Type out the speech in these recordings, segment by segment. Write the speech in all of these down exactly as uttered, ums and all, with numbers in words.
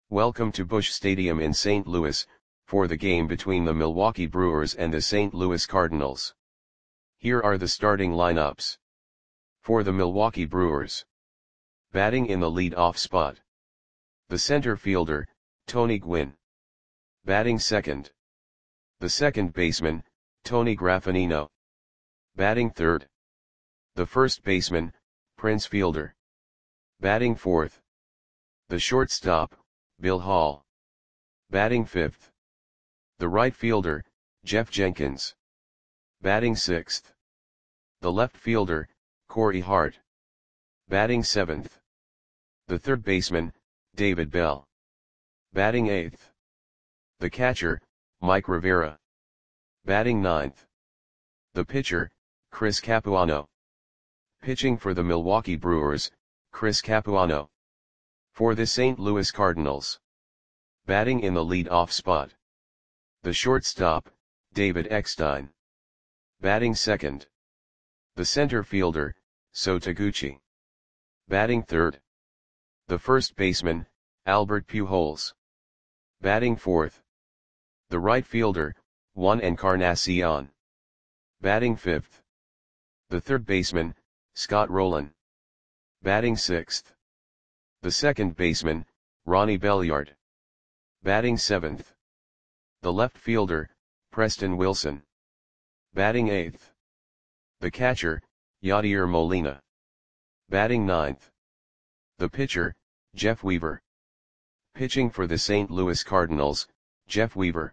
Welcome to Busch Stadium in Saint Louis, for the game between the Milwaukee Brewers and the Saint Louis Cardinals. Here are the starting lineups. For the Milwaukee Brewers. Batting in the lead-off spot. The center fielder, Tony Gwynn. Batting second. The second baseman, Tony Graffagnino. Batting third. The first baseman, Prince Fielder. Batting fourth. The shortstop, Bill Hall. Batting fifth. The right fielder, Jeff Jenkins. Batting sixth. The left fielder, Corey Hart. Batting seventh. The third baseman, David Bell. Batting eighth. The catcher, Mike Rivera. Batting ninth. The pitcher, Chris Capuano. Pitching for the Milwaukee Brewers, Chris Capuano. For the Saint Louis Cardinals. Batting in the lead-off spot. The shortstop, David Eckstein. Batting second. The center fielder, So Taguchi. Batting third. The first baseman, Albert Pujols. Batting fourth. The right fielder, Juan Encarnacion. Batting fifth. The third baseman, Scott Rowland. Batting sixth. The second baseman, Ronnie Belliard. Batting seventh. The left fielder, Preston Wilson. Batting eighth. The catcher, Yadier Molina. Batting ninth. The pitcher, Jeff Weaver. Pitching for the Saint Louis Cardinals, Jeff Weaver.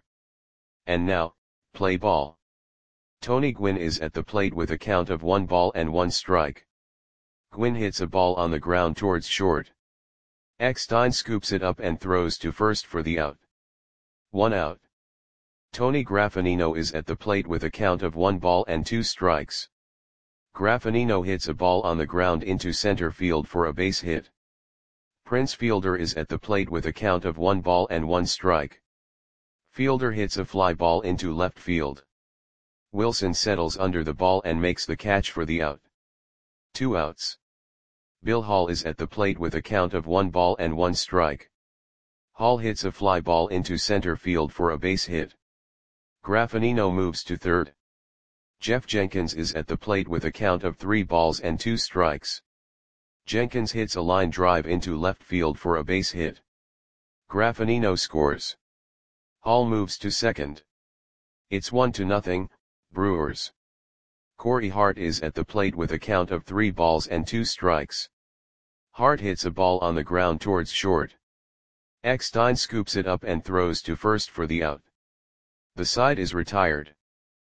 And now, play ball. Tony Gwynn is at the plate with a count of one ball and one strike. Gwynn hits a ball on the ground towards short. Eckstein scoops it up and throws to first for the out. One out. Tony Graffagnino is at the plate with a count of one ball and two strikes. Graffagnino hits a ball on the ground into center field for a base hit. Prince Fielder is at the plate with a count of one ball and one strike. Fielder hits a fly ball into left field. Wilson settles under the ball and makes the catch for the out. Two outs. Bill Hall is at the plate with a count of one ball and one strike. Hall hits a fly ball into center field for a base hit. Graffagnino moves to third. Jeff Jenkins is at the plate with a count of three balls and two strikes. Jenkins hits a line drive into left field for a base hit. Graffagnino scores. Hall moves to second. It's one to nothing, Brewers. Corey Hart is at the plate with a count of three balls and two strikes. Hart hits a ball on the ground towards short. Eckstein scoops it up and throws to first for the out. The side is retired.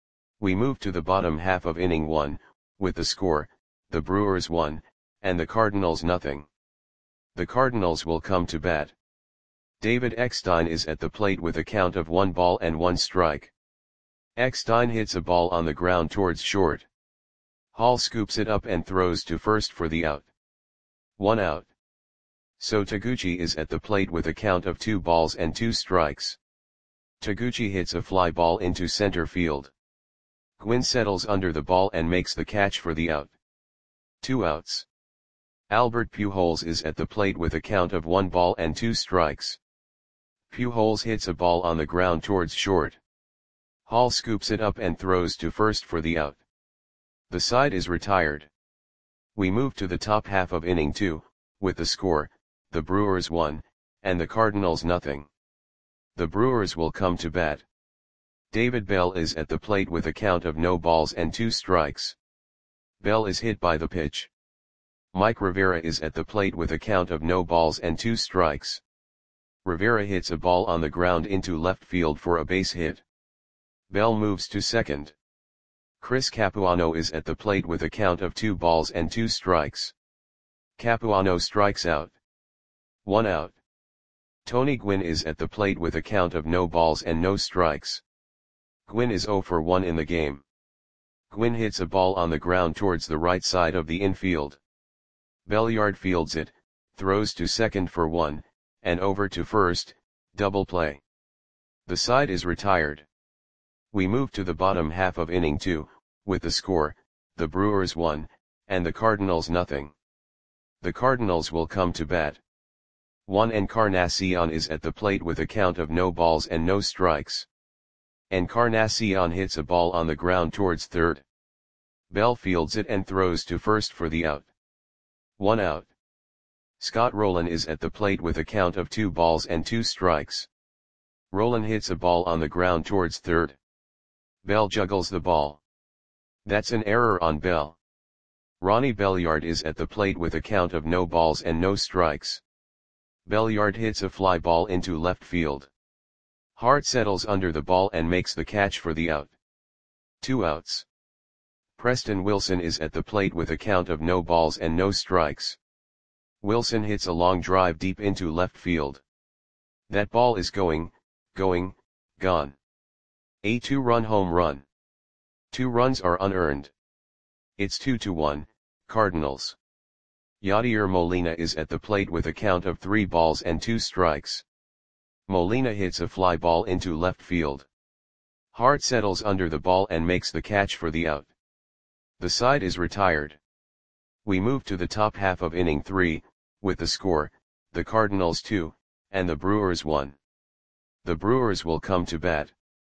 We move to the bottom half of inning one, with the score, the Brewers one, and the Cardinals nothing. The Cardinals will come to bat. David Eckstein is at the plate with a count of one ball and one strike. Eckstein hits a ball on the ground towards short. Hall scoops it up and throws to first for the out. One out. So Taguchi is at the plate with a count of two balls and two strikes. Taguchi hits a fly ball into center field. Gwynn settles under the ball and makes the catch for the out. Two outs. Albert Pujols is at the plate with a count of one ball and two strikes. Pujols hits a ball on the ground towards short. Hall scoops it up and throws to first for the out. The side is retired. We move to the top half of inning two, with the score, the Brewers one, and the Cardinals nothing. The Brewers will come to bat. David Bell is at the plate with a count of no balls and two strikes. Bell is hit by the pitch. Mike Rivera is at the plate with a count of no balls and two strikes. Rivera hits a ball on the ground into left field for a base hit. Bell moves to second. Chris Capuano is at the plate with a count of two balls and two strikes. Capuano strikes out. One out. Tony Gwynn is at the plate with a count of no balls and no strikes. Gwynn is zero for one in the game. Gwynn hits a ball on the ground towards the right side of the infield. Belliard fields it, throws to second for one, and over to first, double play. The side is retired. We move to the bottom half of inning two, with the score, the Brewers one, and the Cardinals nothing. The Cardinals will come to bat. one Encarnacion is at the plate with a count of no balls and no strikes. Encarnacion hits a ball on the ground towards third. Bell fields it and throws to first for the out. One out. Scott Rowland is at the plate with a count of two balls and two strikes. Rowland hits a ball on the ground towards third. Bell juggles the ball. That's an error on Bell. Ronnie Belliard is at the plate with a count of no balls and no strikes. Belliard hits a fly ball into left field. Hart settles under the ball and makes the catch for the out. Two outs. Preston Wilson is at the plate with a count of no balls and no strikes. Wilson hits a long drive deep into left field. That ball is going, going, gone. A two-run home run. Two runs are unearned. It's two to one, Cardinals. Yadier Molina is at the plate with a count of three balls and two strikes. Molina hits a fly ball into left field. Hart settles under the ball and makes the catch for the out. The side is retired. We move to the top half of inning three, with the score, the Cardinals two, and the Brewers one. The Brewers will come to bat.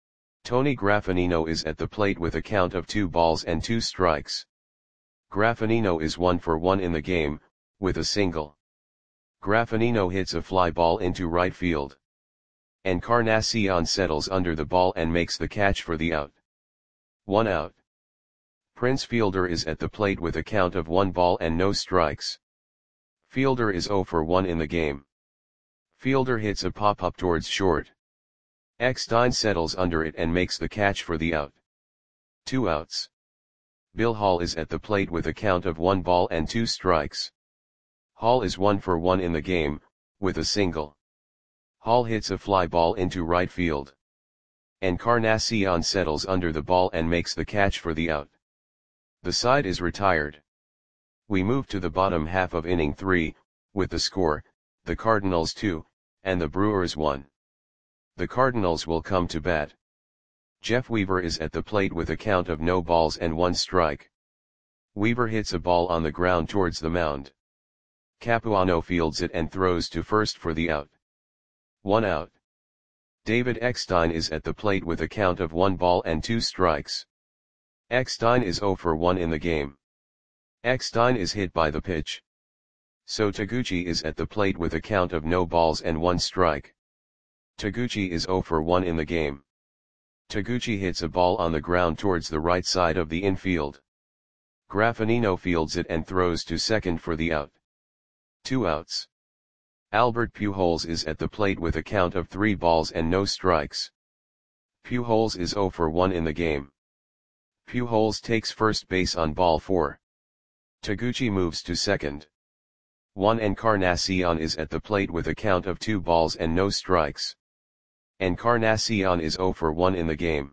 Tony Graffinino is at the plate with a count of two balls and two strikes. Graffinino is one for one in the game, with a single. Graffinino hits a fly ball into right field. Encarnacion settles under the ball and makes the catch for the out. One out. Prince Fielder is at the plate with a count of one ball and no strikes. Fielder is zero for one in the game. Fielder hits a pop-up towards short. Eckstein settles under it and makes the catch for the out. Two outs. Bill Hall is at the plate with a count of one ball and two strikes. Hall is one for one in the game, with a single. Hall hits a fly ball into right field. Encarnacion settles under the ball and makes the catch for the out. The side is retired. We move to the bottom half of inning three, with the score, the Cardinals two, and the Brewers one. The Cardinals will come to bat. Jeff Weaver is at the plate with a count of no balls and one strike. Weaver hits a ball on the ground towards the mound. Capuano fields it and throws to first for the out. One out. David Eckstein is at the plate with a count of one ball and two strikes. Eckstein is zero for one in the game. Eckstein is hit by the pitch. So Taguchi is at the plate with a count of no balls and one strike. Taguchi is zero for one in the game. Taguchi hits a ball on the ground towards the right side of the infield. Graffinino fields it and throws to second for the out. Two outs. Albert Pujols is at the plate with a count of three balls and no strikes. Pujols is zero for one in the game. Pujols takes first base on ball four. Taguchi moves to second. One Encarnacion is at the plate with a count of two balls and no strikes. Encarnacion is zero for one in the game.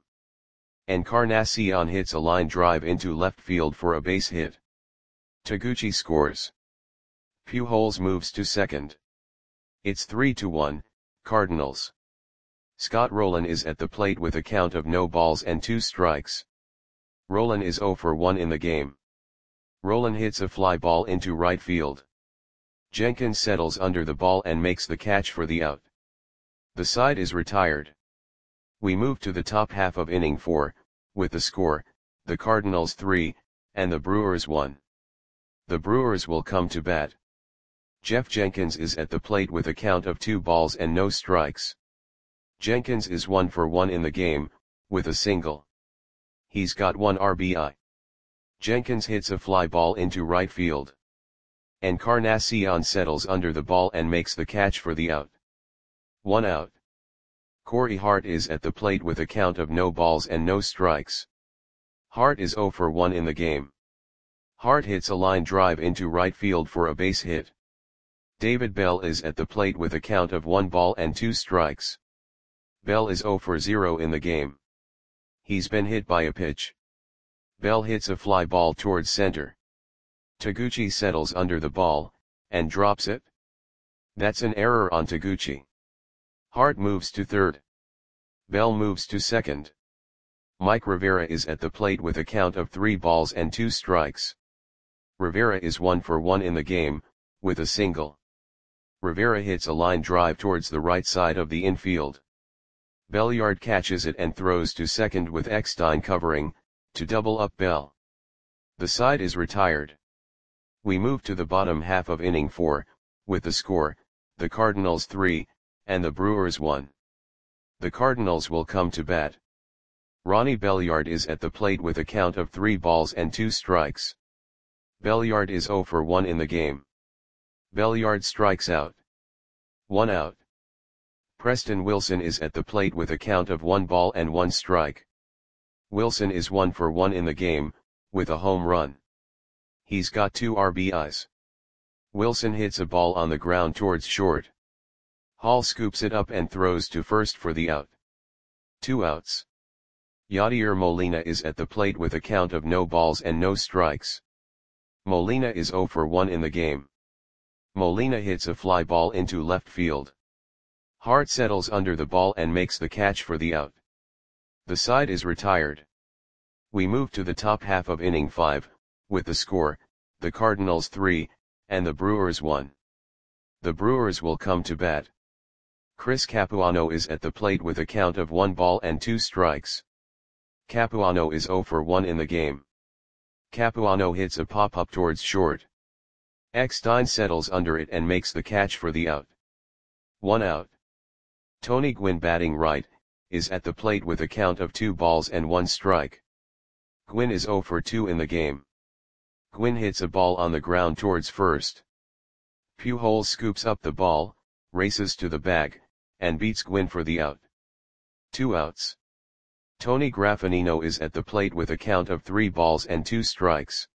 Encarnacion hits a line drive into left field for a base hit. Taguchi scores. Pujols moves to second. It's three to one, Cardinals. Scott Rowland is at the plate with a count of no balls and two strikes. Rowland is zero for one in the game. Rowland hits a fly ball into right field. Jenkins settles under the ball and makes the catch for the out. The side is retired. We move to the top half of inning four, with the score, the Cardinals three, and the Brewers one. The Brewers will come to bat. Jeff Jenkins is at the plate with a count of two balls and no strikes. Jenkins is one for one in the game, with a single. He's got one R B I. Jenkins hits a fly ball into right field. Encarnacion settles under the ball and makes the catch for the out. One out. Corey Hart is at the plate with a count of no balls and no strikes. Hart is zero for one in the game. Hart hits a line drive into right field for a base hit. David Bell is at the plate with a count of one ball and two strikes. Bell is zero for zero in the game. He's been hit by a pitch. Bell hits a fly ball towards center. Taguchi settles under the ball, and drops it. That's an error on Taguchi. Hart moves to third. Bell moves to second. Mike Rivera is at the plate with a count of three balls and two strikes. Rivera is one for one in the game, with a single. Rivera hits a line drive towards the right side of the infield. Belliard catches it and throws to second with Eckstein covering, to double up Bell. The side is retired. We move to the bottom half of inning four, with the score, the Cardinals three, and the Brewers one. The Cardinals will come to bat. Ronnie Belliard is at the plate with a count of three balls and two strikes. Belliard is oh for one in the game. Belliard strikes out. One out. Preston Wilson is at the plate with a count of one ball and one strike. Wilson is one for one in the game, with a home run. He's got two R B Is. Wilson hits a ball on the ground towards short. Hall scoops it up and throws to first for the out. Two outs. Yadier Molina is at the plate with a count of no balls and no strikes. Molina is oh for one in the game. Molina hits a fly ball into left field. Hart settles under the ball and makes the catch for the out. The side is retired. We move to the top half of inning five, with the score, the Cardinals three, and the Brewers one. The Brewers will come to bat. Chris Capuano is at the plate with a count of one ball and two strikes. Capuano is oh for one in the game. Capuano hits a pop-up towards short. Eckstein settles under it and makes the catch for the out. One out. Tony Gwynn, batting right, is at the plate with a count of two balls and one strike. Gwynn is oh for two in the game. Gwynn hits a ball on the ground towards first. Pujols scoops up the ball, races to the bag, and beats Gwynn for the out. Two outs. Tony Graffinino is at the plate with a count of three balls and two strikes.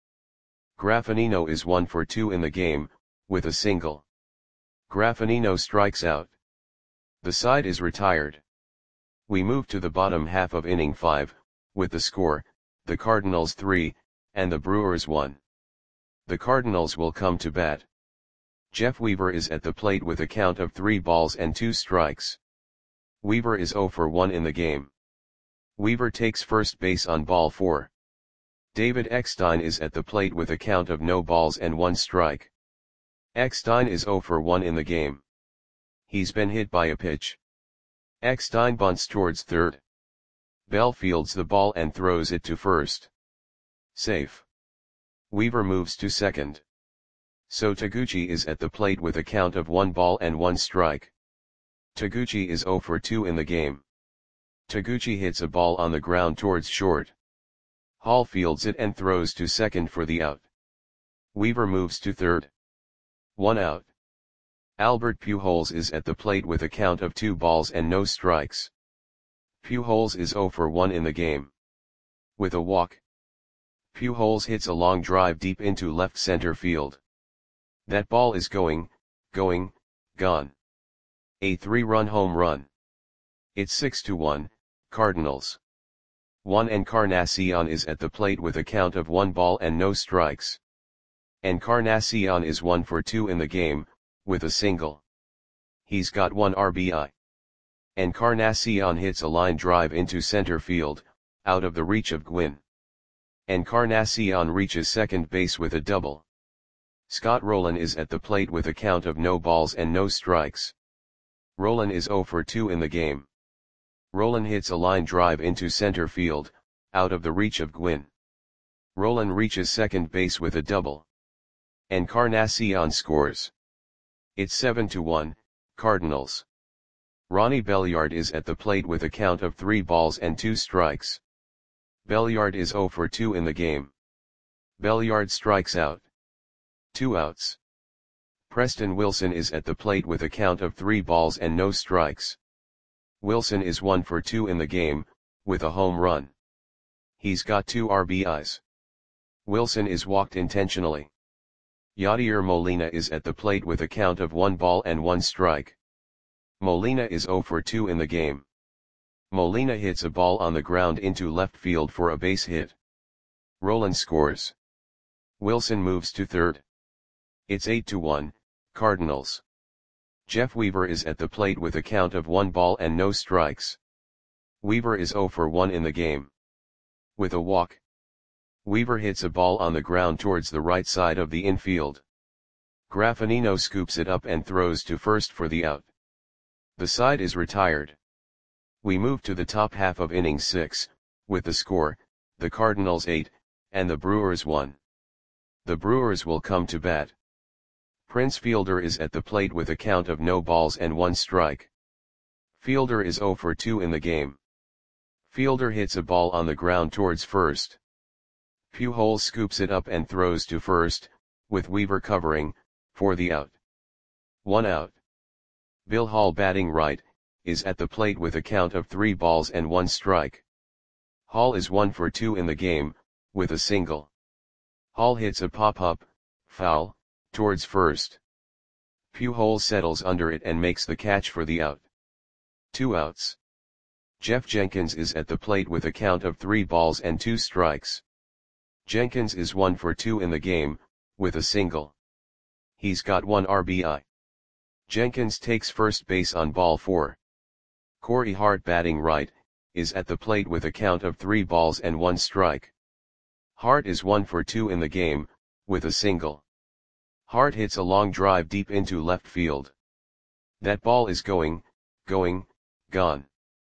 Graffinino is one for two in the game, with a single. Graffinino strikes out. The side is retired. We move to the bottom half of inning five, with the score, the Cardinals three, and the Brewers one. The Cardinals will come to bat. Jeff Weaver is at the plate with a count of three balls and two strikes. Weaver is oh for one in the game. Weaver takes first base on ball four. David Eckstein is at the plate with a count of no balls and one strike. Eckstein is oh for one in the game. He's been hit by a pitch. Eckstein bunts towards third. Bell fields the ball and throws it to first. Safe. Weaver moves to second. So Taguchi is at the plate with a count of one ball and one strike. Taguchi is oh for two in the game. Taguchi hits a ball on the ground towards short. Hall fields it and throws to second for the out. Weaver moves to third. One out. Albert Pujols is at the plate with a count of two balls and no strikes. Pujols is oh for one in the game. With a walk. Pujols hits a long drive deep into left center field. That ball is going, going, gone. A three-run home run. It's six to one, Cardinals. Juan Encarnacion is at the plate with a count of one ball and no strikes. Encarnacion is one for two in the game, with a single. He's got one R B I. Encarnacion hits a line drive into center field, out of the reach of Gwynn. Encarnacion reaches second base with a double. Scott Rolen is at the plate with a count of no balls and no strikes. Rolen is oh for two in the game. Rolen hits a line drive into center field, out of the reach of Gwynn. Rolen reaches second base with a double. Encarnacion scores. It's seven to one, Cardinals. Ronnie Belliard is at the plate with a count of three balls and two strikes. Belliard is oh for two in the game. Belliard strikes out. Two outs. Preston Wilson is at the plate with a count of three balls and no strikes. Wilson is one for two in the game, with a home run. He's got two R B Is. Wilson is walked intentionally. Yadier Molina is at the plate with a count of one ball and one strike. Molina is oh for two in the game. Molina hits a ball on the ground into left field for a base hit. Rolen scores. Wilson moves to third. It's eight to one, Cardinals. Jeff Weaver is at the plate with a count of one ball and no strikes. Weaver is oh for one in the game. With a walk. Weaver hits a ball on the ground towards the right side of the infield. Graffinino scoops it up and throws to first for the out. The side is retired. We move to the top half of innings six, with the score, the Cardinals eight, and the Brewers one. The Brewers will come to bat. Prince Fielder is at the plate with a count of no balls and one strike. Fielder is zero for two in the game. Fielder hits a ball on the ground towards first. Pujols scoops it up and throws to first, with Weaver covering, for the out. One out. Bill Hall, batting right, is at the plate with a count of three balls and one strike. Hall is one for two in the game, with a single. Hall hits a pop-up, foul, towards first. Pujols settles under it and makes the catch for the out. Two outs. Jeff Jenkins is at the plate with a count of three balls and two strikes. Jenkins is one for two in the game, with a single. He's got one R B I. Jenkins takes first base on ball four. Corey Hart, batting right, is at the plate with a count of three balls and one strike. Hart is one for two in the game, with a single. Hart hits a long drive deep into left field. That ball is going, going, gone.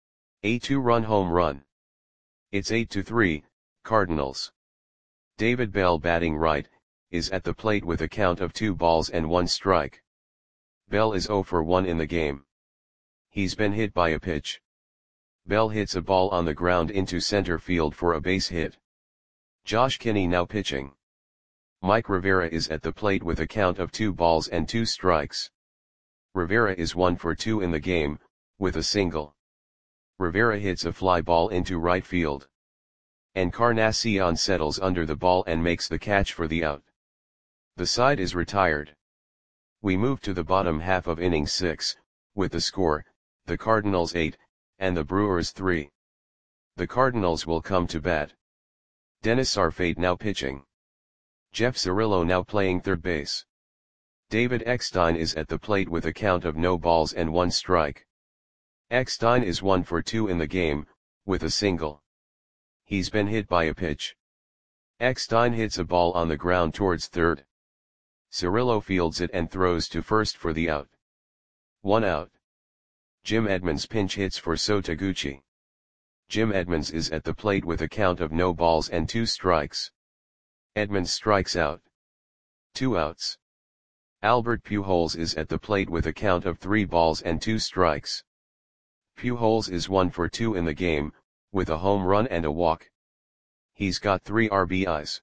A two-run home run. It's eight to three, Cardinals. David Bell, batting right, is at the plate with a count of two balls and one strike. Bell is zero for one in the game. He's been hit by a pitch. Bell hits a ball on the ground into center field for a base hit. Josh Kinney now pitching. Mike Rivera is at the plate with a count of two balls and two strikes. Rivera is one for two in the game, with a single. Rivera hits a fly ball into right field. Encarnacion settles under the ball and makes the catch for the out. The side is retired. We move to the bottom half of inning six, with the score, the Cardinals eight, and the Brewers three. The Cardinals will come to bat. Dennis Arfate now pitching. Jeff Cirillo now playing third base. David Eckstein is at the plate with a count of no balls and one strike. Eckstein is one for two in the game, with a single. He's been hit by a pitch. Eckstein hits a ball on the ground towards third. Cirillo fields it and throws to first for the out. One out. Jim Edmonds pinch hits for Sho Taguchi. Jim Edmonds is at the plate with a count of no balls and two strikes. Edmonds strikes out. Two outs. Albert Pujols is at the plate with a count of three balls and two strikes. Pujols is one for two in the game, with a home run and a walk. He's got three R B Is.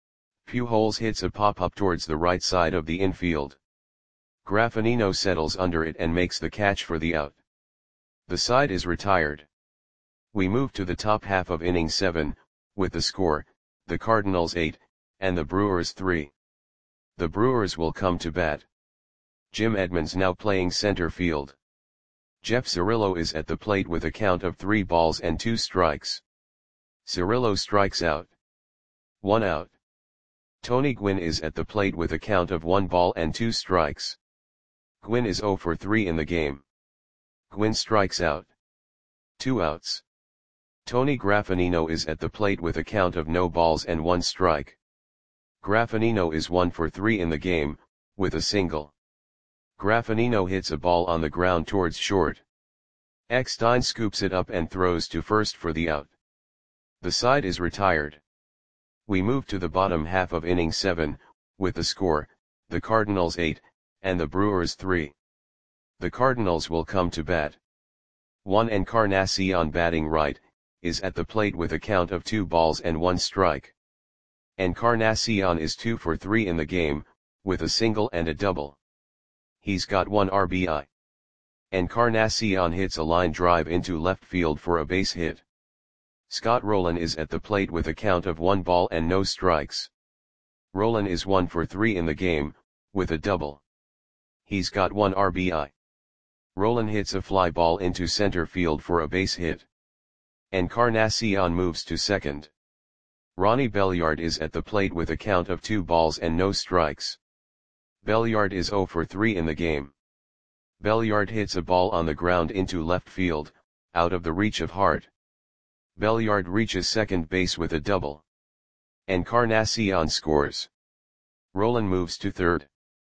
Pujols hits a pop-up towards the right side of the infield. Graffinino settles under it and makes the catch for the out. The side is retired. We move to the top half of inning seven, with the score, the Cardinals eight, and the Brewers three. The Brewers will come to bat. Jim Edmonds now playing center field. Jeff Cirillo is at the plate with a count of three balls and two strikes. Cirillo strikes out. One out. Tony Gwynn is at the plate with a count of one ball and two strikes. Gwynn is zero for three in the game. Gwynn strikes out. Two outs. Tony Graffinino is at the plate with a count of no balls and one strike. Graffinino is one for three in the game, with a single. Graffinino hits a ball on the ground towards short. Eckstein scoops it up and throws to first for the out. The side is retired. We move to the bottom half of inning seven, with the score, the Cardinals eight, and the Brewers three. The Cardinals will come to bat. Juan Encarnacion, batting right, is at the plate with a count of two balls and one strike. Encarnacion is two for three in the game, with a single and a double. He's got one R B I. Encarnacion hits a line drive into left field for a base hit. Scott Rolen is at the plate with a count of one ball and no strikes. Rolen is one for three in the game, with a double. He's got one R B I. Rolen hits a fly ball into center field for a base hit. Encarnacion moves to second. Ronnie Belliard is at the plate with a count of two balls and no strikes. Belliard is zero for three in the game. Belliard hits a ball on the ground into left field, out of the reach of Hart. Belliard reaches second base with a double. Encarnacion scores. Rolen moves to third.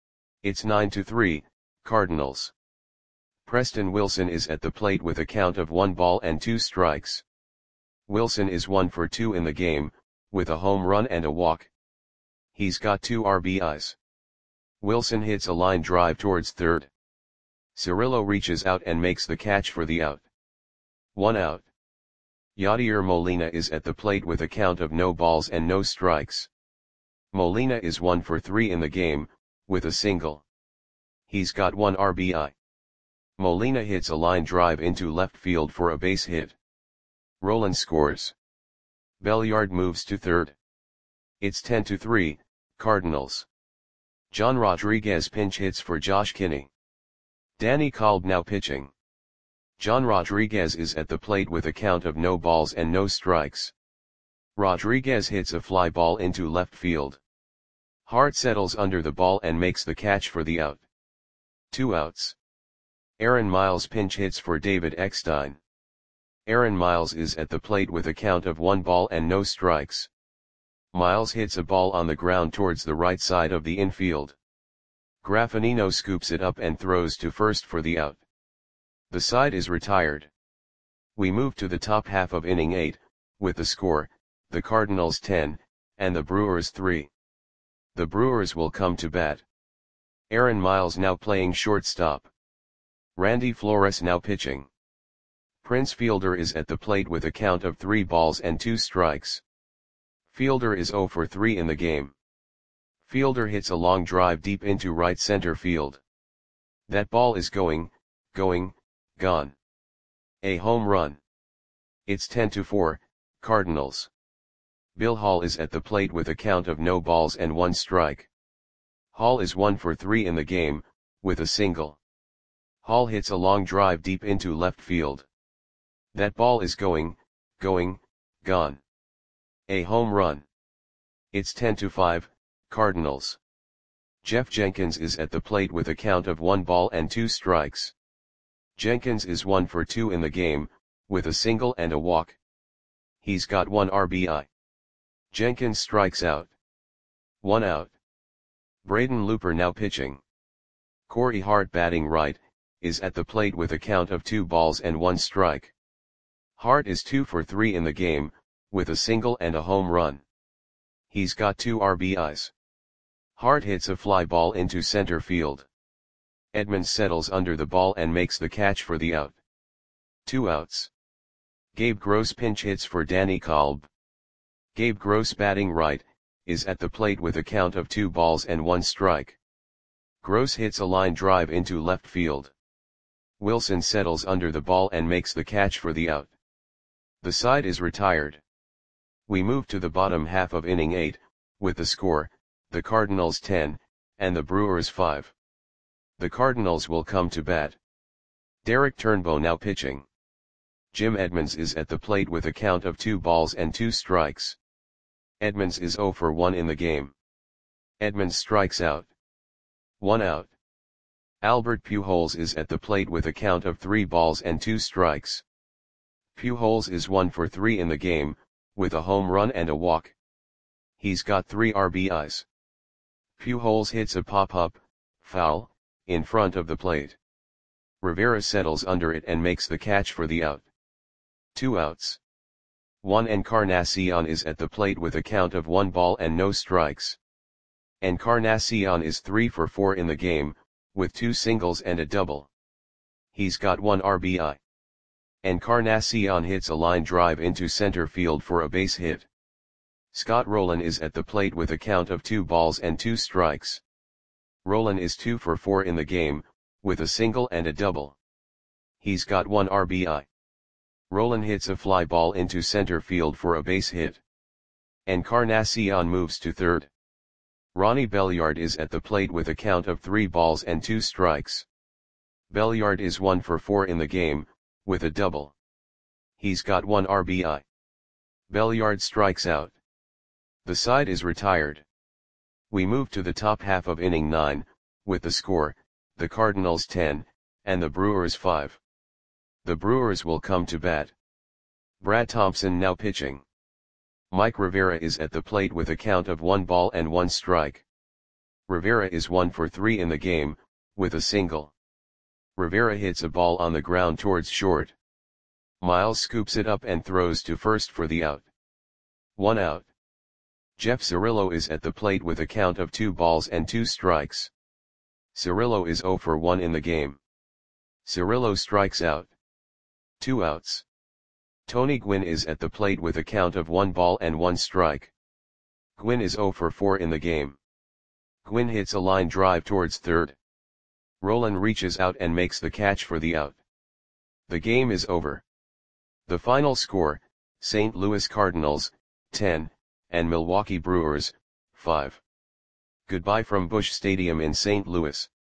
It's nine to three, Cardinals. Preston Wilson is at the plate with a count of one ball and two strikes. Wilson is one for two in the game, with a home run and a walk. He's got two R B Is. Wilson hits a line drive towards third. Cirillo reaches out and makes the catch for the out. One out. Yadier Molina is at the plate with a count of no balls and no strikes. Molina is one for three in the game, with a single. He's got one R B I. Molina hits a line drive into left field for a base hit. Rolen scores. Belliard moves to third. It's ten to three, Cardinals. John Rodriguez pinch hits for Josh Kinney. Danny Kolb now pitching. John Rodriguez is at the plate with a count of no balls and no strikes. Rodriguez hits a fly ball into left field. Hart settles under the ball and makes the catch for the out. Two outs. Aaron Miles pinch hits for David Eckstein. Aaron Miles is at the plate with a count of one ball and no strikes. Miles hits a ball on the ground towards the right side of the infield. Graffinino scoops it up and throws to first for the out. The side is retired. We move to the top half of inning eight, with the score, the Cardinals ten, and the Brewers three. The Brewers will come to bat. Aaron Miles now playing shortstop. Randy Flores now pitching. Prince Fielder is at the plate with a count of three balls and two strikes. Fielder is zero for three in the game. Fielder hits a long drive deep into right center field. That ball is going, going, gone. A home run. It's ten to four, Cardinals. Bill Hall is at the plate with a count of no balls and one strike. Hall is one for three in the game, with a single. Hall hits a long drive deep into left field. That ball is going, going, gone. A home run. It's ten to five, Cardinals. Jeff Jenkins is at the plate with a count of one ball and two strikes. Jenkins is one for two in the game, with a single and a walk. He's got one R B I. Jenkins strikes out. One out. Braden Looper now pitching. Corey Hart batting right, is at the plate with a count of two balls and one strike. Hart is two for three in the game, with a single and a home run. He's got two R B Is. Hart hits a fly ball into center field. Edmonds settles under the ball and makes the catch for the out. Two outs. Gabe Gross pinch hits for Danny Kolb. Gabe Gross batting right, is at the plate with a count of two balls and one strike. Gross hits a line drive into left field. Wilson settles under the ball and makes the catch for the out. The side is retired. We move to the bottom half of inning eight, with the score, the Cardinals ten, and the Brewers five. The Cardinals will come to bat. Derek Turnbow now pitching. Jim Edmonds is at the plate with a count of two balls and two strikes. Edmonds is zero for one in the game. Edmonds strikes out. One out. Albert Pujols is at the plate with a count of three balls and two strikes. Pujols is one for three in the game, with a home run and a walk. He's got three R B Is. Pujols hits a pop-up, foul, in front of the plate. Rivera settles under it and makes the catch for the out. Two outs. Juan Encarnacion is at the plate with a count of one ball and no strikes. Encarnacion is three for four in the game, with two singles and a double. He's got one R B I. Encarnacion hits a line drive into center field for a base hit. Scott Rolen is at the plate with a count of two balls and two strikes. Rolen is two for four in the game, with a single and a double. He's got one R B I. Rolen hits a fly ball into center field for a base hit. Encarnacion moves to third. Ronnie Belliard is at the plate with a count of three balls and two strikes. Belliard is one for four in the game, with a double. He's got one R B I. Belliard strikes out. The side is retired. We move to the top half of inning nine, with the score, the Cardinals ten, and the Brewers five. The Brewers will come to bat. Brad Thompson now pitching. Mike Rivera is at the plate with a count of one ball and one strike. Rivera is one for three in the game, with a single. Rivera hits a ball on the ground towards short. Miles scoops it up and throws to first for the out. One out. Jeff Cirillo is at the plate with a count of two balls and two strikes. Cirillo is zero for one in the game. Cirillo strikes out. Two outs. Tony Gwynn is at the plate with a count of one ball and one strike. Gwynn is zero for four in the game. Gwynn hits a line drive towards third. Rolen reaches out and makes the catch for the out. The game is over. The final score, Saint Louis Cardinals, ten, and Milwaukee Brewers, five. Goodbye from Busch Stadium in Saint Louis.